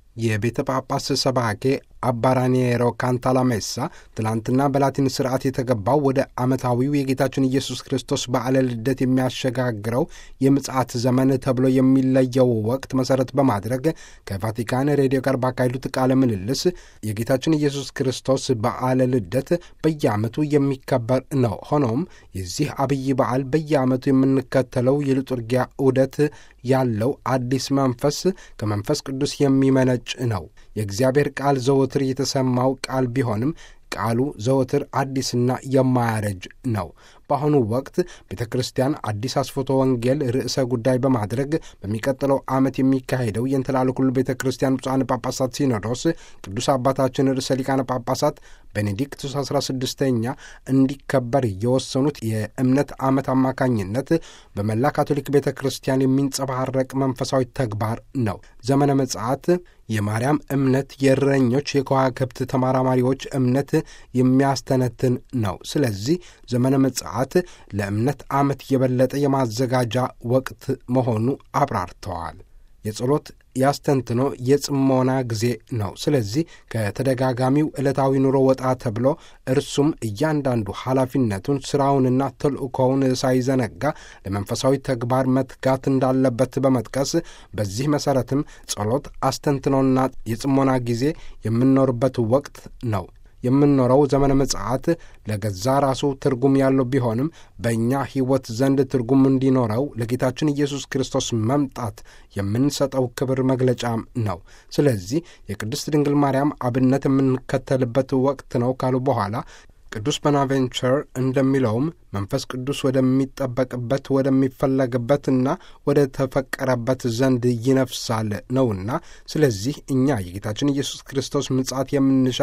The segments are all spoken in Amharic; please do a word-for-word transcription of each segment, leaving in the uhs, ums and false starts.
የቤተ ጳጳስ ሰባኬ አባ ራኒየሮ ካንታላሜሳ ትላንትና በላቲን ስርዓት የተገባው ወደ ዓመታዊው የጌታችን ኢየሱስ ክርስቶስ በዓለ ልደት የሚያሸጋግረው የምጽአት ዘመን ተብሎ የሚለየው ወቅት መሠረት በማድረግ ከቫቲካን ሬዲዮ ጋር ባካሄዱት ቃለ ምልልስ የጌታችን ኢየሱስ ክርስቶስ በዓለ ልደት በየዓመቱ የሚከበር ነው። ሆኖም የዚህ አብይ በዓል በየዓመቱ የምንከተለው የሊጡርጊያ ዑደት ያለው አዲስ መንፈስ ከመንፈስ ቅዱስ የሚመነጭ ነው። የእግዚአብሔር ቃል ዘወትር የተሰማው ቃል ቢሆንም ቃሉ ዘወትር አዲስና የማያረጅ ነው። በአሁኑ ወቅት ቤተ ክርስቲያን አዲስ አስፎቶ ወንጌል ርዕሰ ጉዳይ በማድረግ በሚቀጥለው ዓመት የሚካሄደው የእንትላል ኩሉ ቤተ ክርስቲያን ብፁዓን ጳጳሳት ሲኖዶስ ቅዱስ አባታችን ርዕሰ ሊቃነ ጳጳሳት ቤኔዲክቱስ አስራ ስድስተኛ እንዲከበር የወሰኑት የእምነት ዓመት አማካኝነት በመላ ካቶሊክ ቤተ ክርስቲያን የሚንጸባረቅ መንፈሳዊ ተግባር ነው። ዘመነ ምጽአት የማርያም እምነት፣ የእረኞች የከዋክብት ተመራማሪዎች እምነት የሚያስተነትን ነው። ስለዚህ ዘመነ ምጽአት ለእምነት ዓመት የበለጠ የማዘጋጃ ወቅት መሆኑ አብራርተዋል። የጸሎት ያስተንትኖ የጽሞና ጊዜ ነው። ስለዚህ ከተደጋጋሚው ዕለታዊ ኑሮ ወጣ ተብሎ እርሱም እያንዳንዱ ኃላፊነቱን ሥራውንና ተልእኮውን ሳይዘነጋ ለመንፈሳዊ ተግባር መትጋት እንዳለበት በመጥቀስ በዚህ መሠረትም ጸሎት አስተንትኖና የጽሞና ጊዜ የምንኖርበት ወቅት ነው። የምንኖረው ዘመነ ምጽአት ለገዛ ራሱ ትርጉም ያለው ቢሆንም በእኛ ሕይወት ዘንድ ትርጉም እንዲኖረው ለጌታችን ኢየሱስ ክርስቶስ መምጣት የምንሰጠው ክብር መግለጫም ነው። ስለዚህ የቅድስት ድንግል ማርያም አብነት የምንከተልበት ወቅት ነው ካሉ በኋላ ቅዱስ ቦናቬንቸር እንደሚለውም መንፈስ ቅዱስ ወደሚጠበቅበት ወደሚፈለግበትና ወደ ተፈቀረበት ዘንድ ይነፍሳል ነውና፣ ስለዚህ እኛ የጌታችን ኢየሱስ ክርስቶስ ምጽአት የምንሻ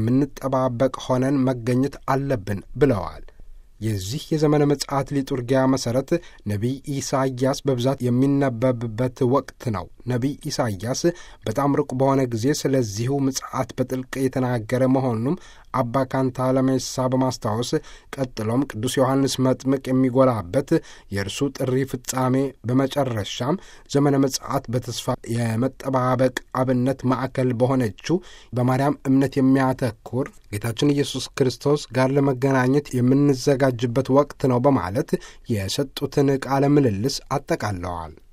የምንጠባበቅ ሆነን መገኘት አለብን ብለዋል። የዚህ የዘመነ ምጽአት ሊጡርጊያ መሠረት ነቢይ ኢሳይያስ በብዛት የሚነበብበት ወቅት ነው። ነቢይ ኢሳይያስ በጣም ሩቅ በሆነ ጊዜ ስለዚሁ ምጽአት በጥልቅ የተናገረ መሆኑም አባ ካንታላሜሳ በማስታወስ ቀጥሎም ቅዱስ ዮሐንስ መጥምቅ የሚጎላበት የእርሱ ጥሪ ፍጻሜ፣ በመጨረሻም ዘመነ ምጽአት በተስፋ የመጠባበቅ አብነት ማዕከል በሆነችው በማርያም እምነት የሚያተኩር ጌታችን ኢየሱስ ክርስቶስ ጋር ለመገናኘት የምንዘጋጅበት ወቅት ነው በማለት የሰጡትን ቃለ ምልልስ አጠቃለዋል።